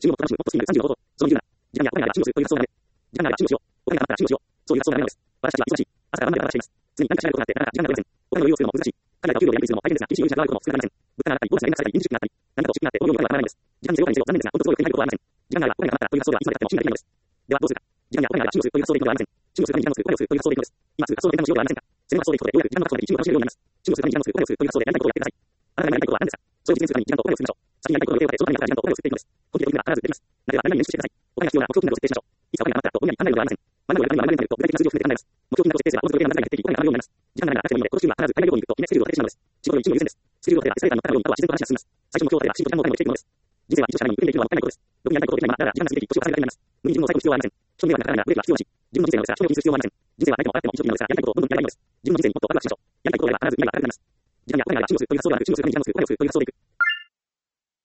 中国のトランプもっとスピング35度、その理由なら、時間やお金が中国という発想なのです。時間が中国を、お金が余ったら中国を、そういう発想がないのです。私たちは忙しい。朝から晩まで働しています。常に何かしないことがあって、なかなか時間が取れません。お金の余裕を作るのも難しい。彼らが給料をやりくりするのも大変ですが、厳しい有事が現れることも少なくありません。物価が上がったり、ボーナスが減額されたり、臨時出勤があったり、何かと失って、お金をかからないのです。時間に制限がないのですが、本当にそういう限りないことはありません。時間があればお金が余ったらという発想ではいつまでたっても進化できないのです。ではどうするか。時間やお金が中国という発想でいくのではありません。中国するために時間を作る、お金を作るという発想でいくのです。今すぐ発想の転換のしようではありませんか。攻めの発想でいくことで、ようやく時間の確保でき中国を楽しめるようになります。中国するために時間を作る、お金を作るという発想でやりたいことをやってください。あなたが今やりたいことは何ですか。それを実現するために時間とお金を作りましょう。先にやりたいことの予定を立て、そのために今から時間とお金を作っていくのです。本気で取り組めば必ずできます。なければ何々に練習してください。お金が必要な目標金額を設定しましょう。いつかお金が余ったらとぼんやり考えるのではありません。学ぶより何々になると具体的な数字を含めて考えます。目標金額を設定すれば、おのずと予定が中に入っていき、お金が余るようになります。時間がないならなくてもいいので、今年中には必ず海外旅行に行くと決めスケジュールを立ててしまうのです。仕事より一部優先です。スケジュールを立てたらエスカレーターに乗ったらように、あとは自然と話が進みます。最初の目標を立てれば、仕事時間のお金も落ちていくのです。人生は一度しかないに、運で生きるのはもったいないことです。ろくにやりたいことをできないまま、だから時間が過ぎていき、年を重ねるだけになります。無に自分を抑え込む必要はありません。人に迷惑がかからないならブレーキは必要なし。自分の人生なのですから、人を気にする必要はありません。人生は相手も笑っても一度きりなのですが、やりたいことをどんどんやればいいのです。自分の人生にもっとワクワクしましょう。やりたいことがあれば必ず未来が明るくなります。時間やお金が中国という発想ではなく、中国するために時間を作る、お金を作るという発想でいく。